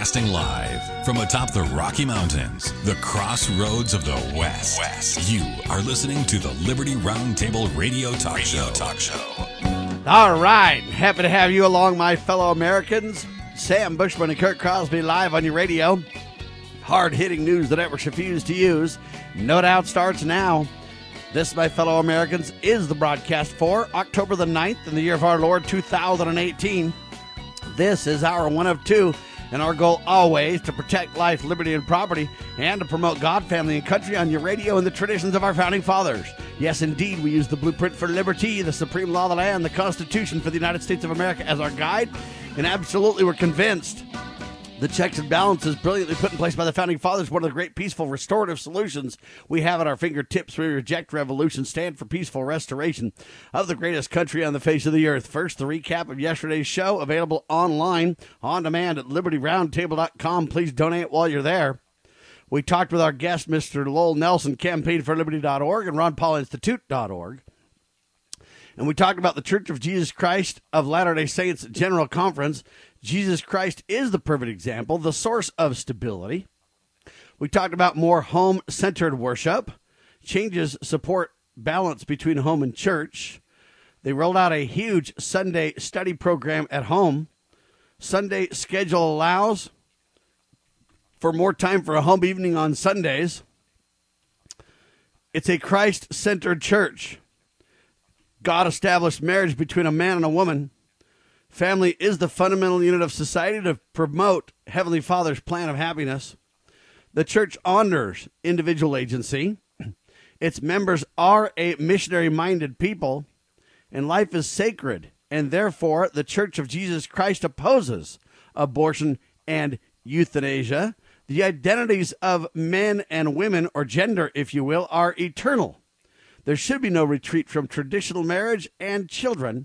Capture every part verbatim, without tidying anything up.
Broadcasting live from atop the Rocky Mountains, the crossroads of the West. West. You are listening to the Liberty Roundtable Radio Talk Radio Show. Talk Show. All right. Happy to have you along, my fellow Americans. Sam Bushman and Kurt Crosby live on your radio. Hard-hitting news the networks refuse to use. No Doubt starts now. This, my fellow Americans, is the broadcast for October the ninth in the year of our Lord, two thousand eighteen. This is our one of two, and our goal always to protect life, liberty, and property, and to promote God, family, and country on your radio and the traditions of our founding fathers. Yes, indeed, we use the blueprint for liberty, the supreme law of the land, the Constitution for the United States of America as our guide, and absolutely we're convinced the checks and balances brilliantly put in place by the founding fathers, one of the great peaceful restorative solutions we have at our fingertips. We reject revolution, stand for peaceful restoration of the greatest country on the face of the earth. First, the recap of yesterday's show, available online, on demand at liberty roundtable dot com. Please donate while you're there. We talked with our guest, Mister Lowell Nelson, campaign for liberty dot org and Ron Paul Institute dot org. And we talked about the Church of Jesus Christ of Latter-day Saints General Conference. Jesus Christ is the perfect example, the source of stability. We talked about more home-centered worship, changes support balance between home and church. They rolled out a huge Sunday study program at home. Sunday schedule allows for more time for a home evening on Sundays. It's a Christ-centered church. God established marriage between a man and a woman. Family is the fundamental unit of society to promote Heavenly Father's plan of happiness. The church honors individual agency. Its members are a missionary-minded people, and life is sacred, and therefore the Church of Jesus Christ opposes abortion and euthanasia. The identities of men and women, or gender, if you will, are eternal. There should be no retreat from traditional marriage and children,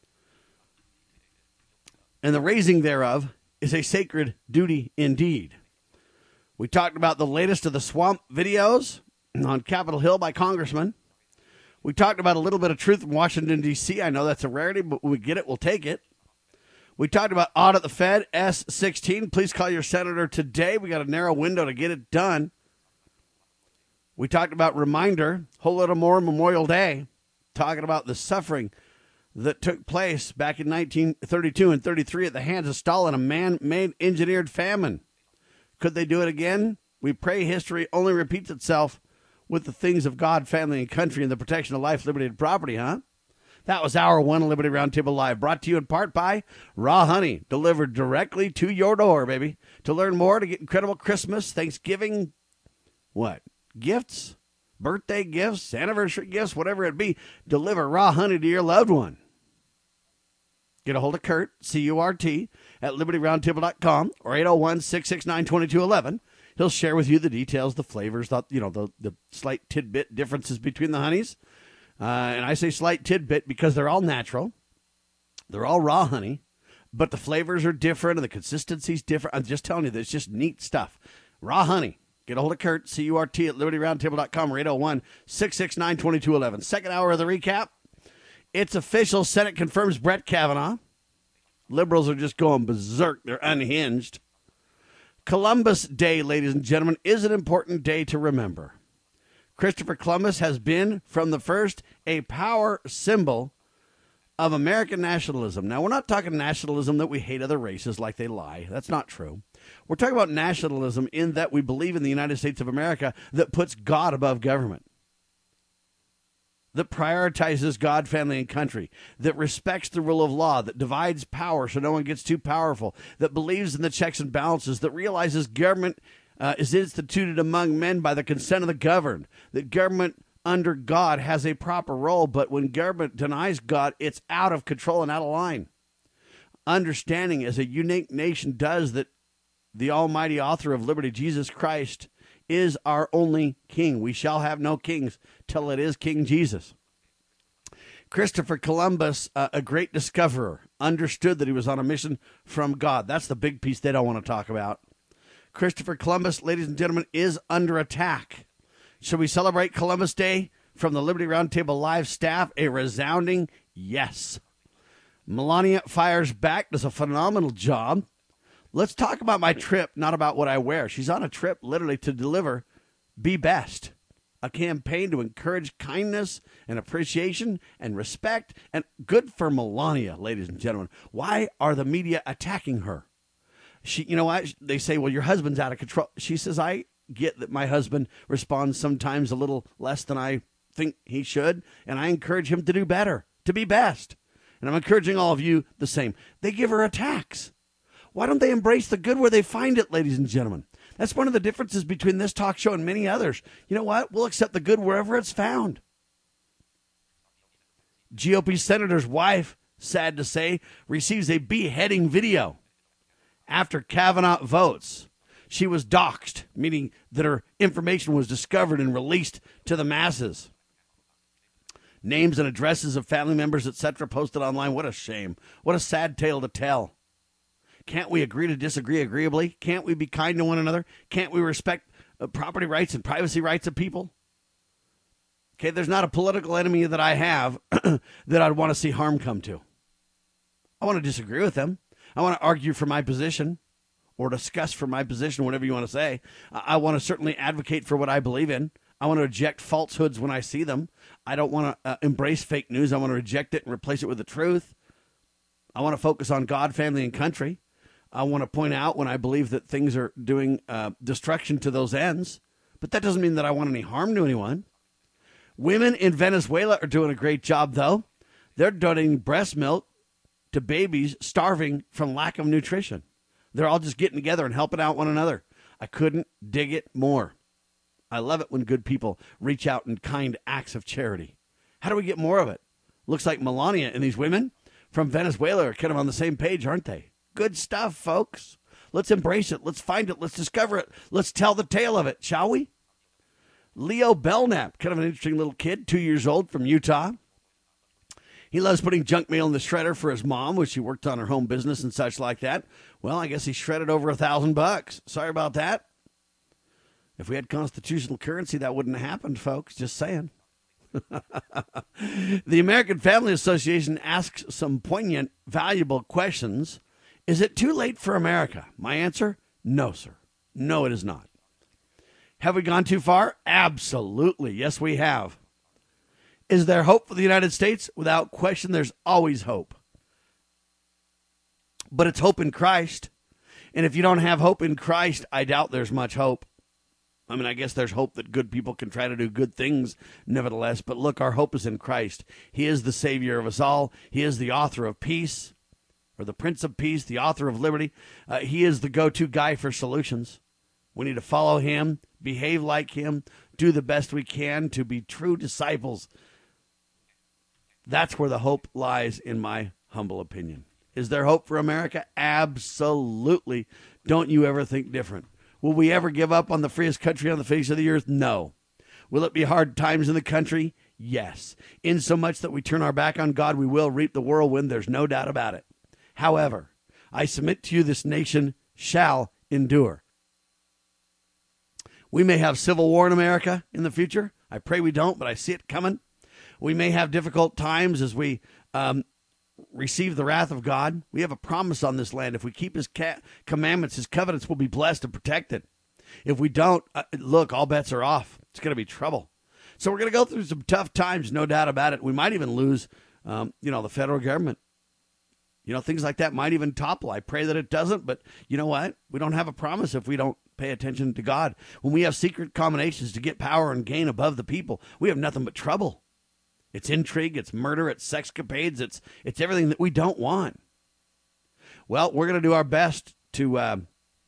and the raising thereof is a sacred duty indeed. We talked about the latest of the swamp videos on Capitol Hill by congressmen. We talked about a little bit of truth in Washington, D C I know that's a rarity, but when we get it, we'll take it. We talked about audit the Fed, S sixteen. Please call your senator today. We got a narrow window to get it done. We talked about reminder, whole little more Memorial Day, talking about the suffering that took place back in nineteen thirty-two and thirty-three at the hands of Stalin, a man-made engineered famine. Could they do it again? We pray history only repeats itself with the things of God, family, and country, and the protection of life, liberty, and property, huh? That was our one Liberty Roundtable Live, brought to you in part by Raw Honey, delivered directly to your door, baby. To learn more, to get incredible Christmas, Thanksgiving, what? Gifts, birthday gifts, anniversary gifts, whatever it be, deliver Raw Honey to your loved one. Get a hold of Kurt, C U R T, at liberty roundtable dot com or eight oh one, six six nine, two two one one. He'll share with you the details, the flavors, the, you know, the, the slight tidbit differences between the honeys. Uh, and I say slight tidbit because they're all natural. They're all raw honey, but the flavors are different and the consistency's different. I'm just telling you, that's just neat stuff. Raw honey. Get a hold of Kurt, C U R T, at liberty roundtable dot com or eight oh one, six six nine, two two one one. Second hour of the recap. It's official. Senate confirms Brett Kavanaugh. Liberals are just going berserk. They're unhinged. Columbus Day, ladies and gentlemen, is an important day to remember. Christopher Columbus has been, from the first, a power symbol of American nationalism. Now, we're not talking nationalism that we hate other races like they lie. That's not true. We're talking about nationalism in that we believe in the United States of America that puts God above government, that prioritizes God, family, and country, that respects the rule of law, that divides power so no one gets too powerful, that believes in the checks and balances, that realizes government uh, is instituted among men by the consent of the governed, that government under God has a proper role, but when government denies God, it's out of control and out of line. Understanding, as a unique nation does, that the almighty author of liberty, Jesus Christ, is our only king. We shall have no kings till it is King Jesus. Christopher Columbus, uh, a great discoverer, understood that he was on a mission from God. That's the big piece they don't want to talk about. Christopher Columbus, ladies and gentlemen, is under attack. Should we celebrate Columbus Day from the Liberty Roundtable Live staff? A resounding yes. Melania fires back, does a phenomenal job. Let's talk about my trip, not about what I wear. She's on a trip literally to deliver Be Best, a campaign to encourage kindness and appreciation and respect, and good for Melania, ladies and gentlemen. Why are the media attacking her? She, you know what? They say, well, your husband's out of control. She says, I get that my husband responds sometimes a little less than I think he should, and I encourage him to do better, to be best. And I'm encouraging all of you the same. They give her attacks. Why don't they embrace the good where they find it, ladies and gentlemen? That's one of the differences between this talk show and many others. You know what? We'll accept the good wherever it's found. G O P senator's wife, sad to say, receives a beheading video after Kavanaugh votes. She was doxxed, meaning that her information was discovered and released to the masses. Names and addresses of family members, et cetera, posted online. What a shame. What a sad tale to tell. Can't we agree to disagree agreeably? Can't we be kind to one another? Can't we respect uh, property rights and privacy rights of people? Okay, there's not a political enemy that I have that I'd want to see harm come to. I want to disagree with them. I want to argue for my position or discuss for my position, whatever you want to say. I, I want to certainly advocate for what I believe in. I want to reject falsehoods when I see them. I don't want to uh, embrace fake news. I want to reject it and replace it with the truth. I want to focus on God, family, and country. I want to point out when I believe that things are doing uh, destruction to those ends. But that doesn't mean that I want any harm to anyone. Women in Venezuela are doing a great job, though. They're donating breast milk to babies starving from lack of nutrition. They're all just getting together and helping out one another. I couldn't dig it more. I love it when good people reach out in kind acts of charity. How do we get more of it? Looks like Melania and these women from Venezuela are kind of on the same page, aren't they? Good stuff, folks. Let's embrace it. Let's find it. Let's discover it. Let's tell the tale of it, shall we? Leo Belknap, kind of an interesting little kid, two years old, from Utah. He loves putting junk mail in the shredder for his mom, which she worked on her home business and such like that. Well, I guess he shredded over a thousand bucks. Sorry about that. If we had constitutional currency, that wouldn't have happened, folks. Just saying. The American Family Association asks some poignant, valuable questions. Is it too late for America? My answer, no, sir. No, it is not. Have we gone too far? Absolutely. Yes, we have. Is there hope for the United States? Without question, there's always hope. But it's hope in Christ. And if you don't have hope in Christ, I doubt there's much hope. I mean, I guess there's hope that good people can try to do good things, nevertheless. But look, our hope is in Christ. He is the Savior of us all. He is the author of peace, or the Prince of Peace, the author of liberty. Uh, he is the go-to guy for solutions. We need to follow him, behave like him, do the best we can to be true disciples. That's where the hope lies, in my humble opinion. Is there hope for America? Absolutely. Don't you ever think different. Will we ever give up on the freest country on the face of the earth? No. Will it be hard times in the country? Yes. In so much that we turn our back on God, we will reap the whirlwind. There's no doubt about it. However, I submit to you, this nation shall endure. We may have civil war in America in the future. I pray we don't, but I see it coming. We may have difficult times as we um, receive the wrath of God. We have a promise on this land. If we keep his ca- commandments, his covenants will be blessed and protected. If we don't, uh, look, all bets are off. It's going to be trouble. So we're going to go through some tough times, no doubt about it. We might even lose, um, you know, the federal government. You know, things like that might even topple. I pray that it doesn't, but you know what? We don't have a promise if we don't pay attention to God. When we have secret combinations to get power and gain above the people, we have nothing but trouble. It's intrigue, it's murder, it's sexcapades, it's it's everything that we don't want. Well, we're going to do our best to uh,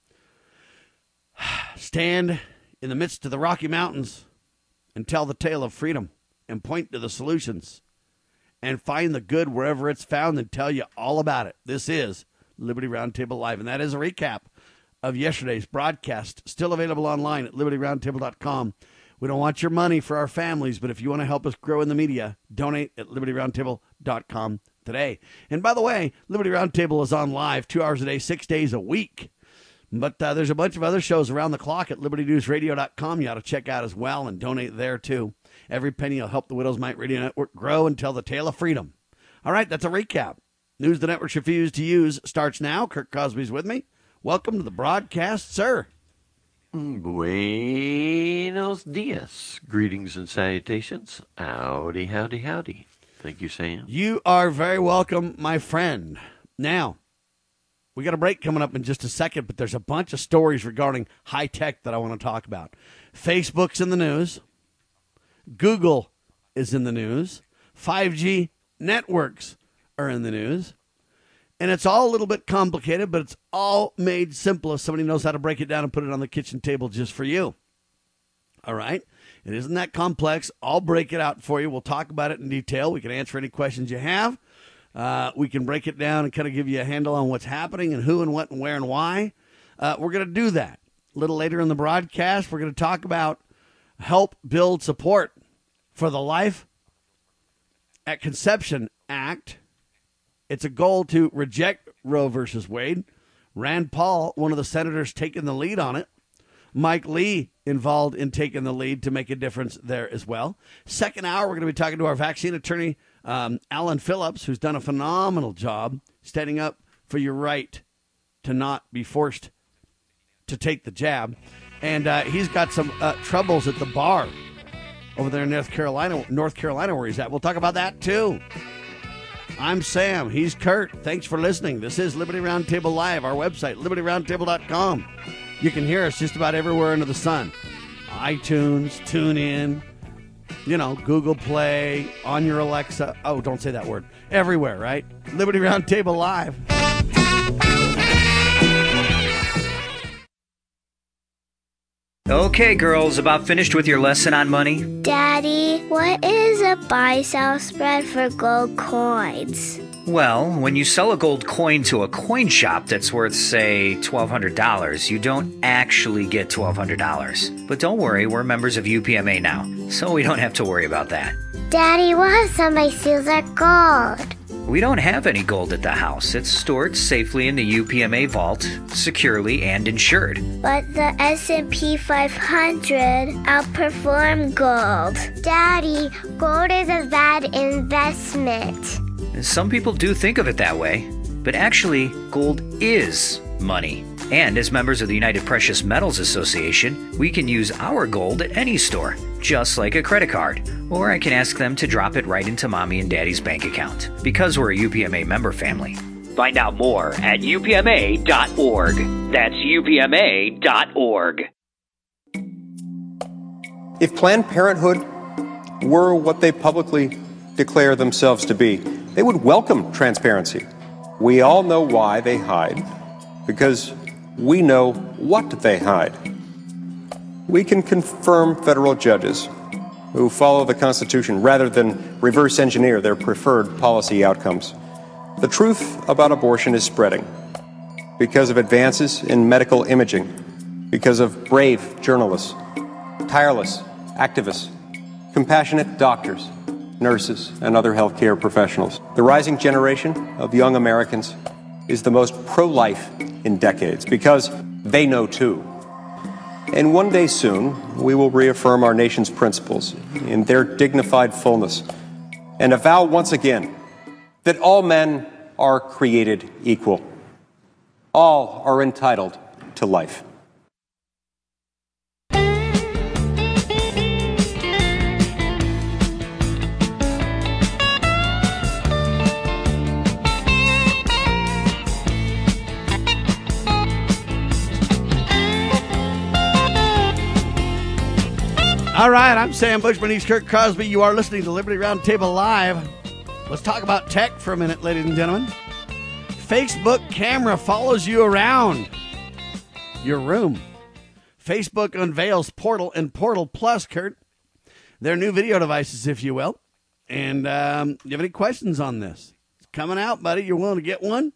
stand in the midst of the Rocky Mountains and tell the tale of freedom and point to the solutions and find the good wherever it's found and tell you all about it. This is Liberty Roundtable Live, and that is a recap of yesterday's broadcast, still available online at liberty roundtable dot com. We don't want your money for our families, but if you want to help us grow in the media, donate at liberty roundtable dot com today. And by the way, Liberty Roundtable is on live two hours a day, six days a week. But uh, there's a bunch of other shows around the clock at liberty news radio dot com you ought to check out as well and donate there, too. Every penny will help the Widows Might Radio Network grow and tell the tale of freedom. All right, that's a recap. News the networks refuse to use starts now. Kirk Cosby's with me. Welcome to the broadcast, sir. Buenos dias. Greetings and salutations. Howdy, howdy, howdy. Thank you, Sam. You are very welcome, my friend. Now, we got a break coming up in just a second, but there's a bunch of stories regarding high tech that I want to talk about. Facebook's in the news. Google is in the news. five G networks are in the news. And it's all a little bit complicated, but it's all made simple if somebody knows how to break it down and put it on the kitchen table just for you. All right? It isn't that complex. I'll break it out for you. We'll talk about it in detail. We can answer any questions you have. Uh, we can break it down and kind of give you a handle on what's happening and who and what and where and why. Uh, we're going to do that. A little later in the broadcast, we're going to talk about help build support for the Life at Conception Act. It's a goal to reject Roe versus Wade. Rand Paul, one of the senators, taking the lead on it. Mike Lee involved in taking the lead to make a difference there as well. Second hour, we're going to be talking to our vaccine attorney, um, Alan Phillips, who's done a phenomenal job standing up for your right to not be forced to take the jab. And uh, he's got some uh, troubles at the bar over there in North Carolina, North Carolina, where he's at. We'll talk about that, too. I'm Sam. He's Kurt. Thanks for listening. This is Liberty Roundtable Live, our website, liberty roundtable dot com. You can hear us just about everywhere under the sun. iTunes, TuneIn, you know, Google Play, on your Alexa. Oh, don't say that word. Everywhere, right? Liberty Roundtable Live. Okay, girls, about finished with your lesson on money? Daddy, what is a buy-sell spread for gold coins? Well, when you sell a gold coin to a coin shop that's worth, say, twelve hundred dollars, you don't actually get twelve hundred dollars. But don't worry, we're members of U P M A now, so we don't have to worry about that. Daddy, what if somebody steals our gold? We don't have any gold at the house. It's stored safely in the U P M A vault, securely and insured. But the S and P five hundred outperformed gold. Daddy, gold is a bad investment. Some people do think of it that way, but actually, gold is money. And as members of the United Precious Metals Association, we can use our gold at any store, just like a credit card. Or I can ask them to drop it right into Mommy and Daddy's bank account, because we're a U P M A member family. Find out more at U P M A dot org. That's U P M A dot org. If Planned Parenthood were what they publicly declare themselves to be, they would welcome transparency. We all know why they hide, because we know what they hide. We can confirm federal judges who follow the Constitution rather than reverse engineer their preferred policy outcomes. The truth about abortion is spreading because of advances in medical imaging, because of brave journalists, tireless activists, compassionate doctors, nurses, and other healthcare professionals. The rising generation of young Americans is the most pro-life in decades because they know too. And one day soon, we will reaffirm our nation's principles in their dignified fullness and avow once again that all men are created equal. All are entitled to life. All right, I'm Sam Bushman. He's Kurt Crosby. You are listening to Liberty Roundtable Live. Let's talk about tech for a minute, ladies and gentlemen. Facebook camera follows you around your room. Facebook unveils Portal and Portal Plus, Kurt. They're new video devices, if you will. And um, do you have any questions on this? It's coming out, buddy. You're willing to get one?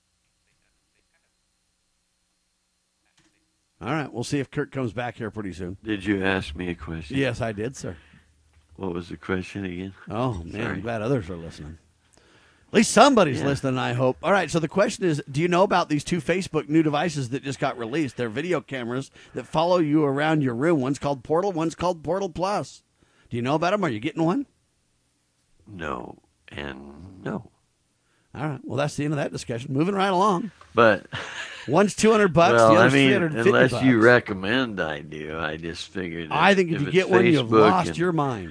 All right, we'll see if Kurt comes back here pretty soon. Did you ask me a question? Yes, I did, sir. What was the question again? Oh, man, Sorry. I'm glad others are listening. At least somebody's Yeah. listening, I hope. All right, so the question is, do you know about these two Facebook new devices that just got released? They're video cameras that follow you around your room. One's called Portal, one's called Portal Plus. Do you know about them? Are you getting one? No, and no. All right, well, that's the end of that discussion. Moving right along. But One's two hundred bucks, well, the I other's three mean, hundred fifty unless bucks. you recommend I do, I just figured. I think if, if you it's get one, you've Facebook lost and- your mind.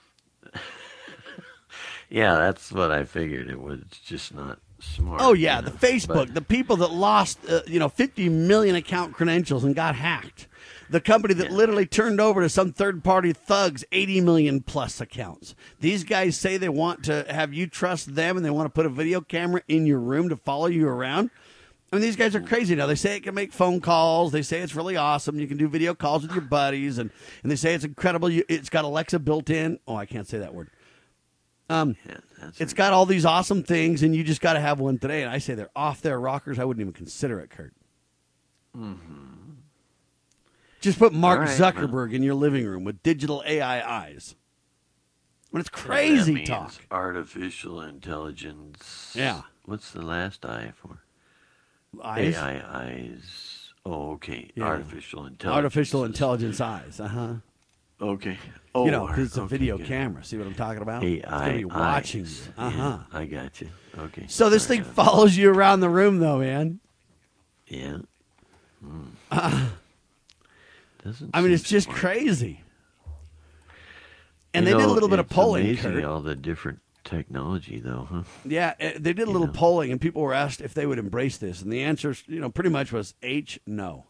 Yeah, that's what I figured. It was just not smart. Oh yeah, you the know, Facebook, but- the people that lost, uh, you know, fifty million account credentials and got hacked. The company that Yeah. literally turned over to some third-party thugs eighty million plus accounts. These guys say they want to have you trust them and they want to put a video camera in your room to follow you around. I mean, these guys are crazy now. They say it can make phone calls. They say it's really awesome. You can do video calls with your buddies, and, and they say it's incredible. You, it's got Alexa built in. Oh, I can't say that word. Um, Yeah, that's It's it. got all these awesome things, and you just got to have one today. And I say they're off their rockers. I wouldn't even consider it, Kurt. Mm-hmm. Just put Mark All right, Zuckerberg in your living room with digital A I eyes. When it's That crazy means talk. Artificial intelligence. Yeah. What's the last I for? Eyes? A I eyes. Oh, okay. Yeah. Artificial intelligence. Artificial intelligence eyes. Uh huh. Okay. Oh, you know, because it's a okay, video good. camera. See what I'm talking about? A It's going I to be watching you. eyes. Uh huh. Yeah, I got you. Okay. So this Sorry, thing I- follows you around the room, though, man. Yeah. Hmm. Doesn't I mean, seem it's just smart. crazy. And You they did a know, little bit of it's polling, amazing Kurt. all the different technology, though, huh? Yeah, uh, they did a little know. polling, and people were asked if they would embrace this, and the answer, you know, pretty much was H, no.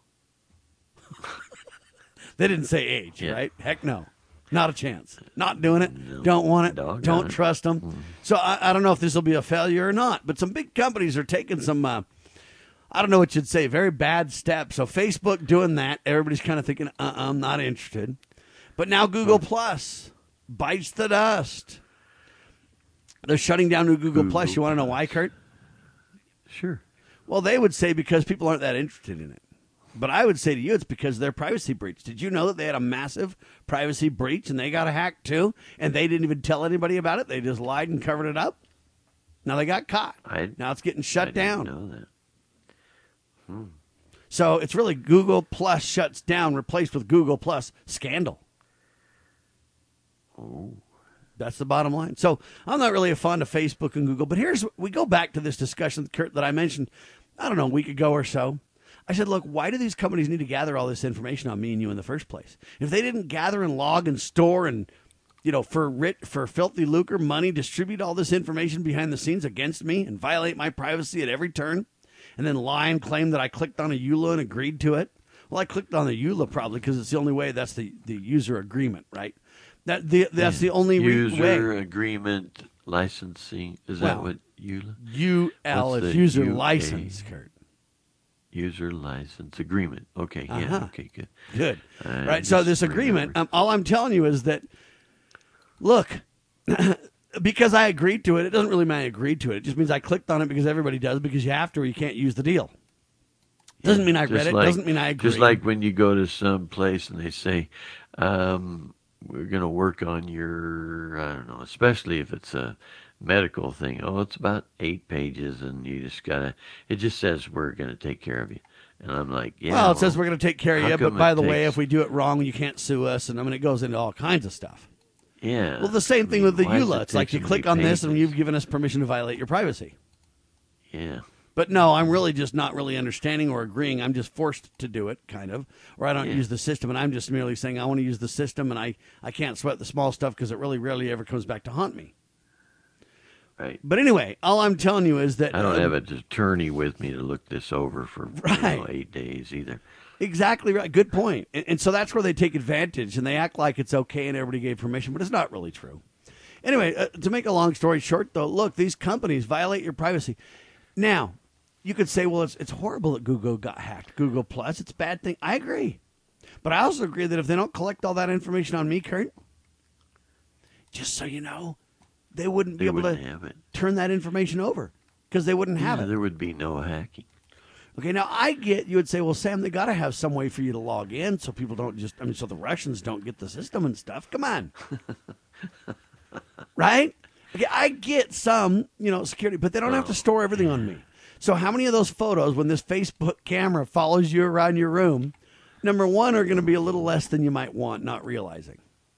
They didn't say H, Yeah. right? Heck no. Not a chance. Not doing it. No. Don't want it. Doggone Don't it. trust them. Mm. So I, I don't know if this will be a failure or not, but some big companies are taking some, uh, I don't know what you'd say, very bad steps. So Facebook doing that, everybody's kind of thinking, uh-uh, I'm not interested. But now Google Plus bites the dust. They're shutting down new Google, Google Plus. You want to know why, Kurt? Sure. Well, they would say because people aren't that interested in it. But I would say to you it's because of their privacy breach. Did you know that they had a massive privacy breach and they got hacked too? And they didn't even tell anybody about it? They just lied and covered it up? Now they got caught. I- now it's getting shut I down. didn't know that. So it's really Google Plus shuts down, replaced with Google Plus scandal. Oh. That's the bottom line. So I'm not really a fond of Facebook and Google, but here's we go back to this discussion, Kurt, that I mentioned, I don't know, a week ago or so. I said, look, why do these companies need to gather all this information on me and you in the first place? If they didn't gather and log and store and, you know, for writ, for filthy lucre, money, distribute all this information behind the scenes against me and violate my privacy at every turn, and then lie and claim that I clicked on a E U L A and agreed to it. Well, I clicked on the E U L A probably because it's the only way. That's the, the user agreement, right? That the, That's the only re- User way. agreement licensing. Is Well, that what you U L What's is the user U A? license, Kurt. user license agreement? Okay. Yeah. Uh-huh. Okay. Good. Good. I right. So just this agreement, remember. um, all I'm telling you is that, look, because I agreed to it, it doesn't really mean I agreed to it. It just means I clicked on it because everybody does, because you have to or you can't use the deal. Doesn't mean I Just read it. like- Doesn't mean I agree. Just like when you go to some place and they say, um, we're going to work on your, I don't know, especially if it's a medical thing. Oh, it's about eight pages and you just got to, it just says we're going to take care of you. And I'm like, yeah. well, it says we're going to take care of how you, but come by it the way, takes- if we do it wrong, you can't sue us. And I mean, it goes into all kinds of stuff. Yeah. Well, the same I thing mean, with the why does E U L A. it It's like take you so click many on this and pages? you've given us permission to violate your privacy. Yeah. But no, I'm really just not really understanding or agreeing. I'm just forced to do it, kind of, or I don't Yeah. use the system, and I'm just merely saying I want to use the system, and I, I can't sweat the small stuff because it really rarely ever comes back to haunt me. Right. But anyway, all I'm telling you is that I don't uh, have an attorney with me to look this over for you know, Right. eight days either. exactly right. Good point. And, and so that's where they take advantage, and they act like it's okay and everybody gave permission, but it's not really true. Anyway, uh, to make a long story short, though, look, these companies violate your privacy. Now, you could say, well, it's it's horrible that Google got hacked. Google Plus, it's a bad thing. I agree. But I also agree that if they don't collect all that information on me, Kurt, just so you know, they wouldn't be They able wouldn't to have it. turn that information over because they wouldn't have Yeah, it. there would be no hacking. Okay, now I get you would say, well, Sam, they got to have some way for you to log in so people don't just, I mean, so the Russians don't get the system and stuff. Come on. Right? Okay, I get some, you know, security, but they don't have to store everything on me. So how many of those photos, when this Facebook camera follows you around your room, number one, are going to be a little less than you might want, not realizing?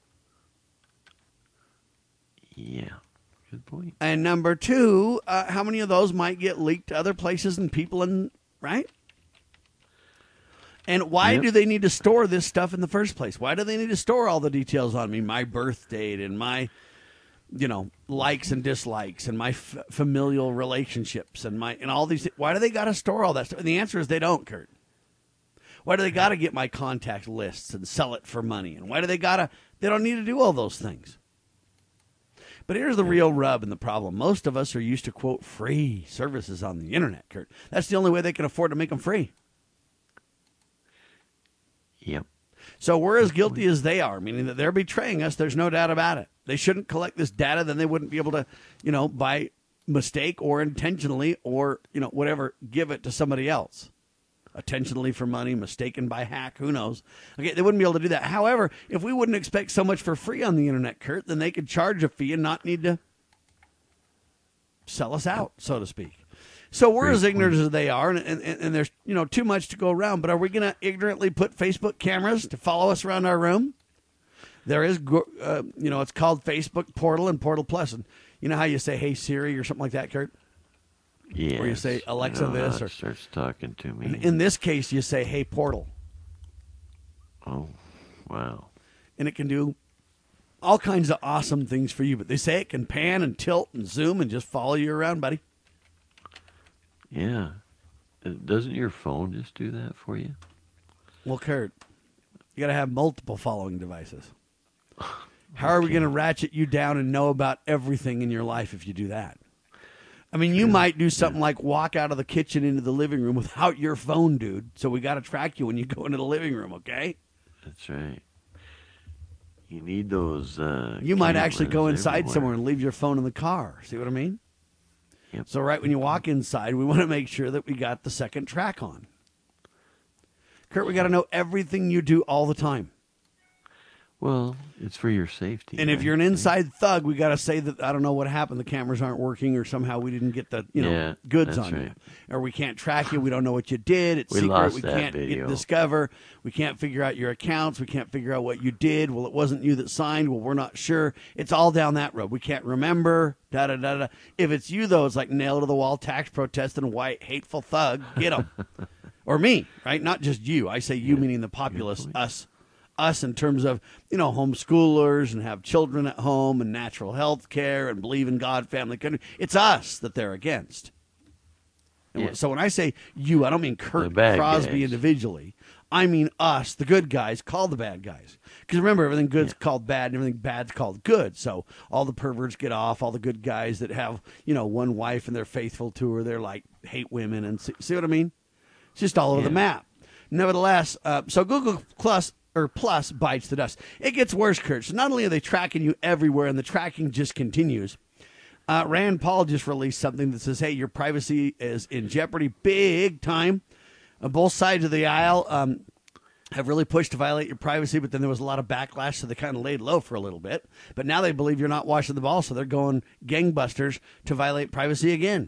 Yeah. Good point. And number two, uh, how many of those might get leaked to other places and people, and right? And why Yep. do they need to store this stuff in the first place? Why do they need to store all the details on me, my birth date and my, you know, likes and dislikes and my f- familial relationships and my and all these? Why do they got to store all that stuff? And the answer is they don't, Kurt. Why do they got to get my contact lists and sell it for money? And why do they got to? They don't need to do all those things. But here's the real rub and the problem. Most of us are used to, quote, free services on the internet, Kurt. That's the only way they can afford to make them free. Yep. So we're as guilty as they are, meaning that they're betraying us. There's no doubt about it. They shouldn't collect this data. Then they wouldn't be able to, you know, by mistake or intentionally or, you know, whatever, give it to somebody else. Intentionally for money, mistaken by hack, who knows? Okay, they wouldn't be able to do that. However, if we wouldn't expect so much for free on the internet, Kurt, then they could charge a fee and not need to sell us out, so to speak. So we're Great as ignorant point. as they are, and, and, and there's, you know, too much to go around. But are we going to ignorantly put Facebook cameras to follow us around our room? There is, uh, you know, it's called Facebook Portal and Portal Plus. And you know how you say, hey, Siri, or something like that, Kurt? Yes. Or you say, Alexa I know this, how it or- starts talking to me. In, in this case, you say, hey, Portal. Oh, wow. And it can do all kinds of awesome things for you. But they say it can pan and tilt and zoom and just follow you around, buddy. Yeah. Uh, Doesn't your phone just do that for you? Well, Kurt, you got to have multiple following devices. How are we going to ratchet you down and know about everything in your life if you do that? I mean, you might do something like walk out of the kitchen into the living room without your phone, dude. So we got to track you when you go into the living room, okay? That's right. You need those. Uh, You might actually go cameras inside everywhere. somewhere and leave your phone in the car. See what I mean? Yep. So right when you walk inside, we want to make sure that we got the second track on. Kurt, we got to know everything you do all the time. Well, it's for your safety. And if right? you're an inside thug, we got to say that, I don't know what happened, the cameras aren't working, or somehow we didn't get the, you know, Yeah, goods that's on right. you. Or we can't track you, we don't know what you did, it's We secret, lost we that can't get, video. discover, we can't figure out your accounts, we can't figure out what you did, well, it wasn't you that signed, well, we're not sure. It's all down that road. We can't remember, da-da-da-da. If it's you, though, it's like nail to the wall, tax protesting, white, hateful thug, get them. Or me, right? Not just you. I say you, meaning the populace, us. Us in terms of, you know, homeschoolers and have children at home and natural health care and believe in God, family, country. It's us that they're against. And Yeah. So when I say you, I don't mean The Kurt bad Crosby guys. individually. I mean us, the good guys, called the bad guys. Because remember, everything good's Yeah. called bad and everything bad's called good. So all the perverts get off. All the good guys that have, you know, one wife and they're faithful to her, they're like, hate women. And see, see what I mean? It's just all over Yeah. the map. Nevertheless, uh, so Google Plus or Plus bites the dust. It gets worse, Kurt. So not only are they tracking you everywhere, and the tracking just continues. Uh, Rand Paul just released something that says, "Hey, your privacy is in jeopardy, big time." On both sides of the aisle um, have really pushed to violate your privacy, but then there was a lot of backlash, so they kind of laid low for a little bit. But now they believe you're not washing the ball, so they're going gangbusters to violate privacy again.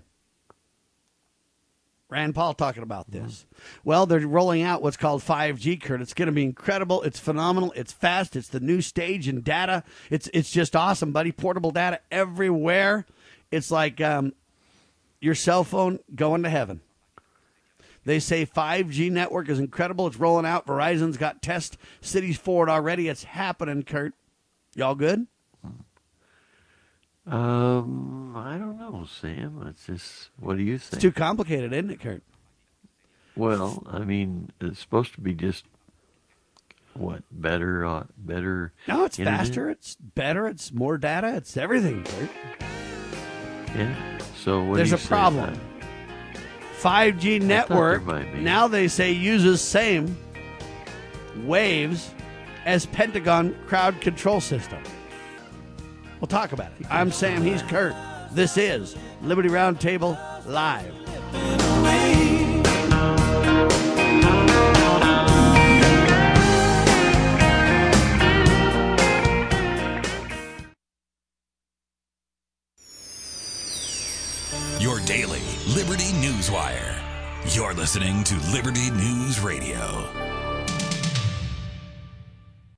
Rand Paul talking about this. Well, they're rolling out what's called five G, Kurt. It's going to be incredible. It's phenomenal. It's fast. It's the new stage in data. It's it's just awesome, buddy. Portable data everywhere. It's like um, your cell phone going to heaven. They say five G network is incredible. It's rolling out. Verizon's got test cities for it already. It's happening, Kurt. Y'all good? Um, I don't know, Sam. It's just, what do you It's think? too complicated, isn't it, Kurt? Well, I mean, it's supposed to be just what better, uh, better. No, it's internet? faster. It's better. It's more data. It's everything, Kurt. Yeah. So what There's do a you say problem. about it? five G network, there might be. now they say uses same waves as Pentagon crowd control system. We'll talk about it. I'm Sam, he's Kurt. This is Liberty Roundtable Live. Your daily Liberty News Wire. You're listening to Liberty News Radio.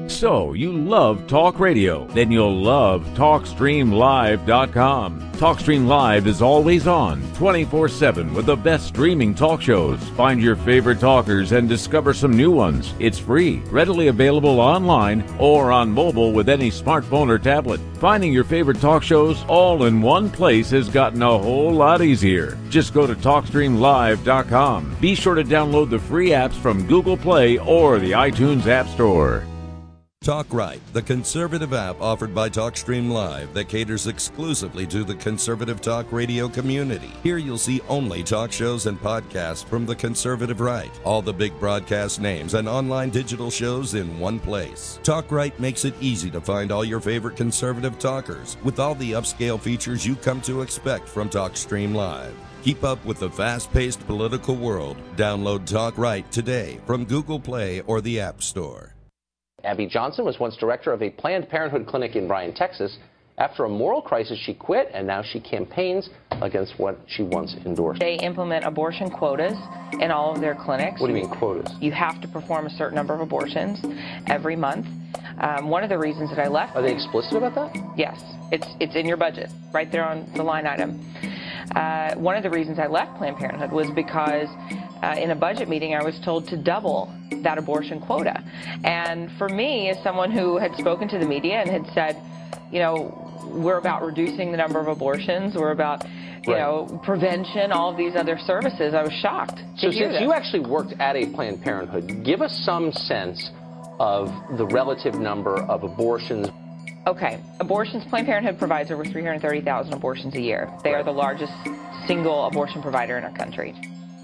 So, you love talk radio? Then you'll love talk stream live dot com. TalkStream Live is always on, twenty-four seven, with the best streaming talk shows. Find your favorite talkers and discover some new ones. It's free, readily available online or on mobile with any smartphone or tablet. Finding your favorite talk shows all in one place has gotten a whole lot easier. Just go to talk stream live dot com. Be sure to download the free apps from Google Play or the iTunes App Store. Talk Right, the conservative app offered by TalkStream Live that caters exclusively to the conservative talk radio community. Here you'll see only talk shows and podcasts from the conservative right, all the big broadcast names and online digital shows in one place. Talk Right makes it easy to find all your favorite conservative talkers with all the upscale features you come to expect from TalkStream Live. Keep up with the fast-paced political world. Download Talk Right today from Google Play or the App Store. Abby Johnson was once director of a Planned Parenthood clinic in Bryan, Texas. After a moral crisis, she quit, and now she campaigns against what she once endorsed. They implement abortion quotas in all of their clinics. What do you mean quotas? You have to perform a certain number of abortions every month. Um, one of the reasons that I left... Are they explicit about that? Yes. It's, it's in your budget, right there on the line item. Uh, one of the reasons I left Planned Parenthood was because uh, in a budget meeting I was told to double that abortion quota. And for me, as someone who had spoken to the media and had said, you know, we're about reducing the number of abortions, we're about, you right. know, prevention, all of these other services, I was shocked to So hear since this. you actually worked at a Planned Parenthood, give us some sense of the relative number of abortions. Okay, abortions, Planned Parenthood provides over three hundred thirty thousand abortions a year. They Right. are the largest single abortion provider in our country.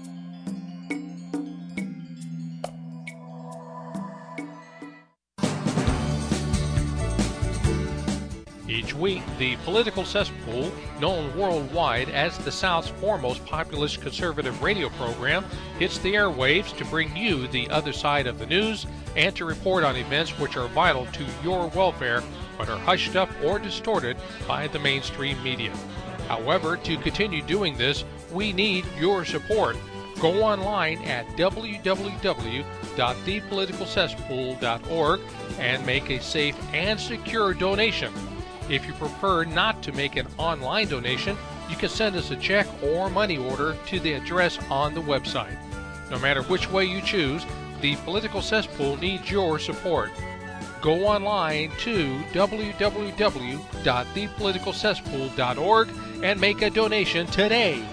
Each week, the Political Cesspool, known worldwide as the South's foremost populist conservative radio program, hits the airwaves to bring you the other side of the news and to report on events which are vital to your welfare but are hushed up or distorted by the mainstream media. However, to continue doing this, we need your support. Go online at w w w dot the political cesspool dot org and make a safe and secure donation. If you prefer not to make an online donation, you can send us a check or money order to the address on the website. No matter which way you choose, the Political Cesspool needs your support. Go online to w w w dot the political cesspool dot org and make a donation today.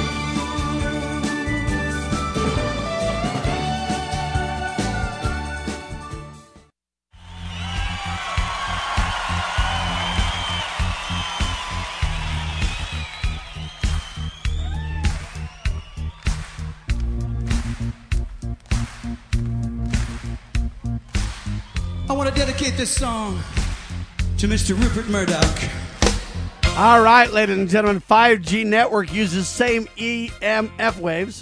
I want to dedicate this song to Mister Rupert Murdoch. All right, ladies and gentlemen, five G network uses same E M F waves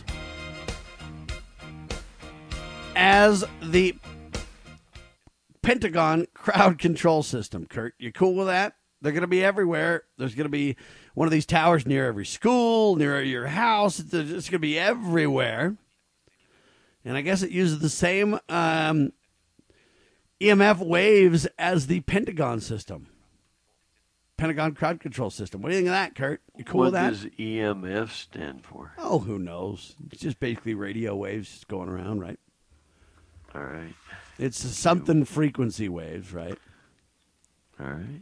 as the Pentagon crowd control system. Kurt, you cool with that? They're going to be everywhere. There's going to be one of these towers near every school, near your house. It's going to be everywhere. And I guess it uses the same um, E M F waves as the Pentagon system. Pentagon crowd control system. What do you think of that, Kurt? You cool what with that? does E M F stand for? Oh, who knows? It's just basically radio waves just going around, right? All right. It's something frequency waves, right? All right.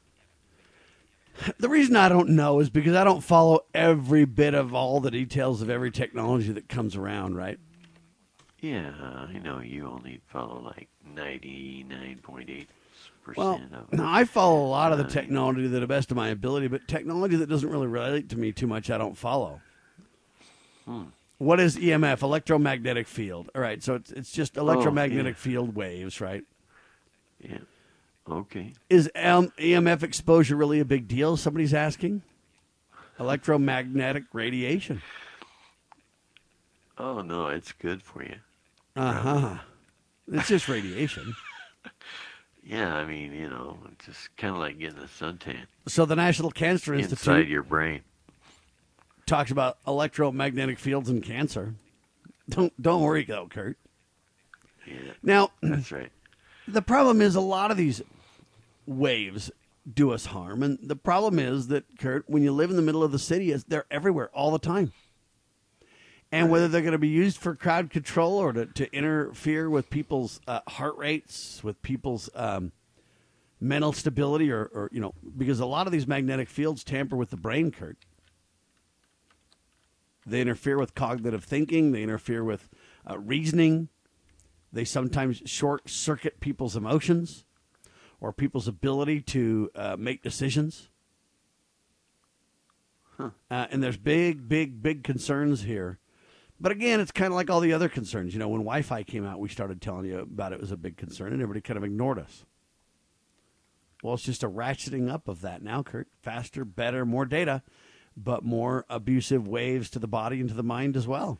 The reason I don't know is because I don't follow every bit of all the details of every technology that comes around, right? Yeah, I know you only follow like ninety-nine point eight percent Well, of it. no, I follow a lot of the technology to the best of my ability, but technology that doesn't really relate to me too much, I don't follow. Hmm. What is E M F? Electromagnetic field. All right, so it's it's just electromagnetic Oh, yeah. field waves, right? Yeah. Okay. Is um, E M F exposure really a big deal? Somebody's asking. Electromagnetic radiation. Oh, no, it's good for you. Uh-huh. It's just radiation. Yeah, I mean, you know, it's just kind of like getting a suntan So the National Cancer inside Institute your brain. talks about electromagnetic fields and cancer. Don't don't worry though, Kurt. Yeah, Now, that's right. The problem is a lot of these waves do us harm. And the problem is that, Kurt, when you live in the middle of the city, they're everywhere all the time. And whether they're going to be used for crowd control or to, to interfere with people's uh, heart rates, with people's um, mental stability, or, or, you know, because a lot of these magnetic fields tamper with the brain, Kurt. They interfere with cognitive thinking. They interfere with uh, reasoning. They sometimes short-circuit people's emotions or people's ability to uh, make decisions. Huh. Uh, and there's big, big, big concerns here. But again, it's kind of like all the other concerns. You know, when Wi-Fi came out, we started telling you about it was a big concern, and everybody kind of ignored us. Well, it's just a ratcheting up of that now, Kurt. Faster, better, more data, but more abusive waves to the body and to the mind as well.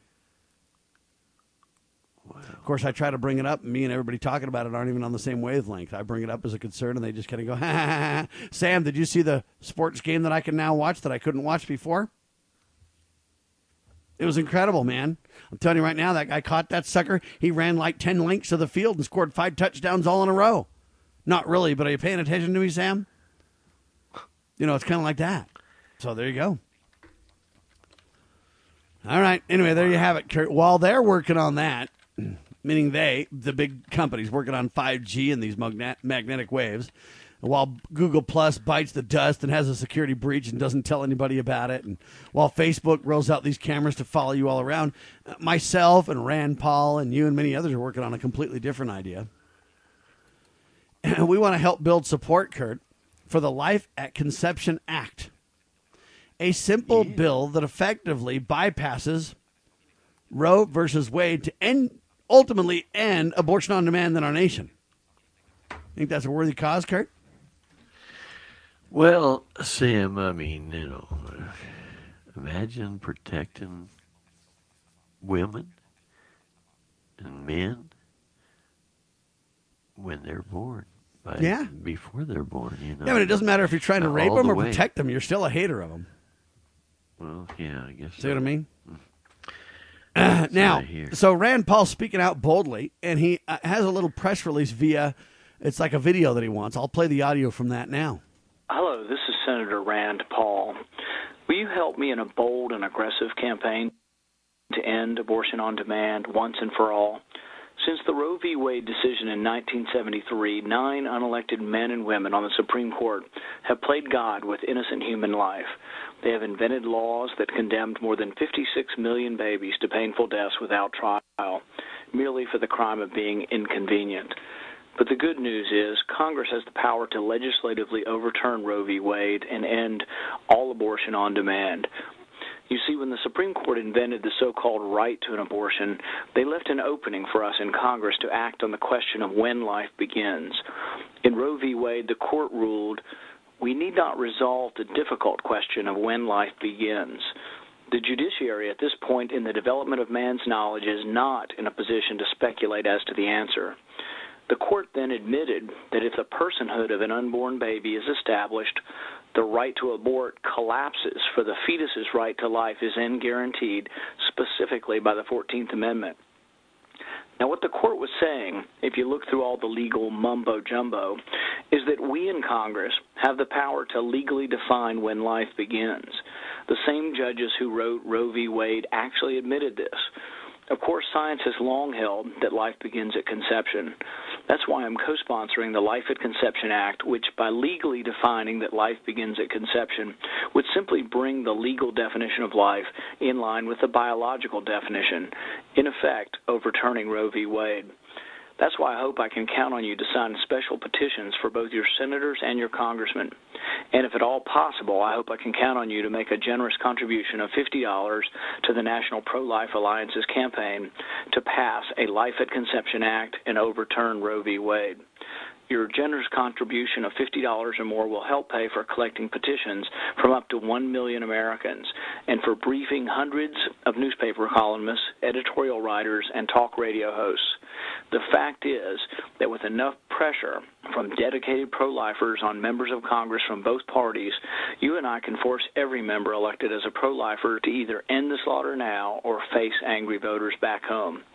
Wow. Of course, I try to bring it up. Me and everybody talking about it aren't even on the same wavelength. I bring it up as a concern, and they just kind of go, ha, ha, ha, ha. Sam, did you see the sports game that I can now watch that I couldn't watch before? It was incredible, man. I'm telling you right now, that guy caught that sucker. He ran like ten lengths of the field and scored five touchdowns all in a row. Not really, but are you paying attention to me, Sam? You know, it's kind of like that. So there you go. All right. Anyway, there you have it, Kurt. While they're working on that, meaning they, the big companies working on five G and these magnet- magnetic waves, while Google Plus bites the dust and has a security breach and doesn't tell anybody about it, and while Facebook rolls out these cameras to follow you all around, myself and Rand Paul and you and many others are working on a completely different idea. And we want to help build support, Kurt, for the Life at Conception Act, a simple yeah. bill that effectively bypasses Roe versus Wade to end, ultimately end abortion on demand in our nation. Think that's a worthy cause, Kurt? Well, Sam, I mean, you know, imagine protecting women and men when they're born. By, yeah. Before they're born, you know. Yeah, but it doesn't matter if you're trying to rape All them the or way. protect them. You're still a hater of them. Well, yeah, I guess See so. what I mean? Uh, now, so Rand Paul's speaking out boldly, and he uh, has a little press release via, it's like a video that he wants. I'll play the audio from that now. Hello, this is Senator Rand Paul. Will you help me in a bold and aggressive campaign to end abortion on demand once and for all? Since the Roe v. Wade decision in nineteen seventy-three, nine unelected men and women on the Supreme Court have played God with innocent human life. They have invented laws that condemned more than fifty-six million babies to painful deaths without trial, merely for the crime of being inconvenient. But the good news is Congress has the power to legislatively overturn Roe v. Wade and end all abortion on demand. You see, when the Supreme Court invented the so-called right to an abortion, they left an opening for us in Congress to act on the question of when life begins. In Roe v. Wade, the court ruled, we need not resolve the difficult question of when life begins. The judiciary at this point in the development of man's knowledge is not in a position to speculate as to the answer. The court then admitted that if the personhood of an unborn baby is established, the right to abort collapses, for the fetus's right to life is then guaranteed specifically by the fourteenth Amendment. Now, what the court was saying, if you look through all the legal mumbo-jumbo, is that we in Congress have the power to legally define when life begins. The same judges who wrote Roe v. Wade actually admitted this. Of course, science has long held that life begins at conception. That's why I'm co-sponsoring the Life at Conception Act, which, by legally defining that life begins at conception, would simply bring the legal definition of life in line with the biological definition, in effect overturning Roe v. Wade. That's why I hope I can count on you to sign special petitions for both your senators and your congressmen. And if at all possible, I hope I can count on you to make a generous contribution of fifty dollars to the National Pro-Life Alliance's campaign to pass a Life at Conception Act and overturn Roe v. Wade. Your generous contribution of fifty dollars or more will help pay for collecting petitions from up to one million Americans and for briefing hundreds of newspaper columnists, editorial writers, and talk radio hosts. The fact is that with enough pressure from dedicated pro-lifers on members of Congress from both parties, you and I can force every member elected as a pro-lifer to either end the slaughter now or face angry voters back home.